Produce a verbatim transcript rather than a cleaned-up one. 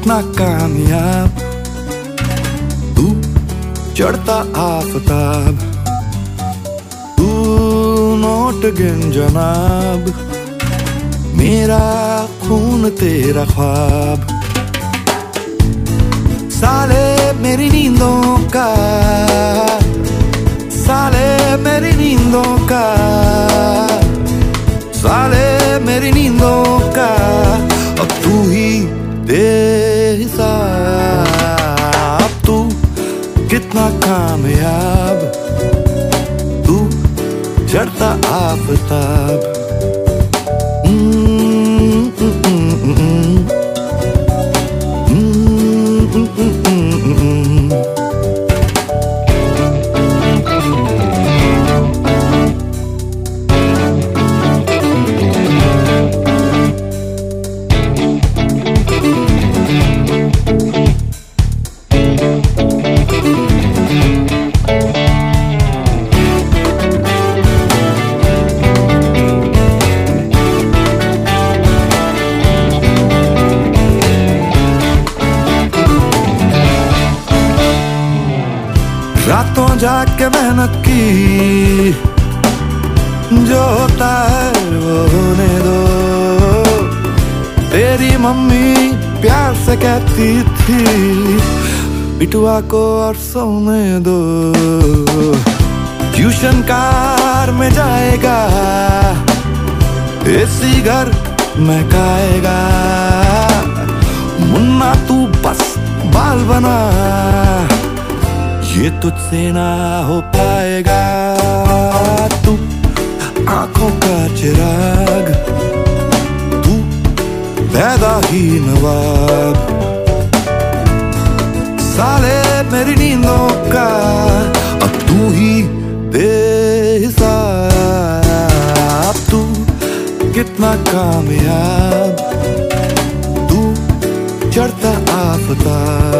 कितना कामयाब, तू चढ़ता आफताब, तू नोट गिन जनाब, मेरा खून तेरा ख्वाब। साले मेरी नींदों का, साले मेरी नींदों का, साले मेरी नींदों का, अब तू ही दे हिसाब। तू कितना कामयाब, तू चढ़ता आफताब। रातों जाके मेहनत की, जो होता है वो होने दो। तेरी मम्मी प्यार से कहती थी, बिटुआ को और सोने दो। ट्यूशन कार में जाएगा, एसी घर महकाएगा। मुन्ना तू बस बाल बना, ये तुझसे ना हो पाएगा। तू आंखों का चिराग, तू पैदा ही नवाब। साले मेरी नींदों का, अब तू ही दे हिसाब। तू कितना कामयाब, तू चढ़ता आफताब।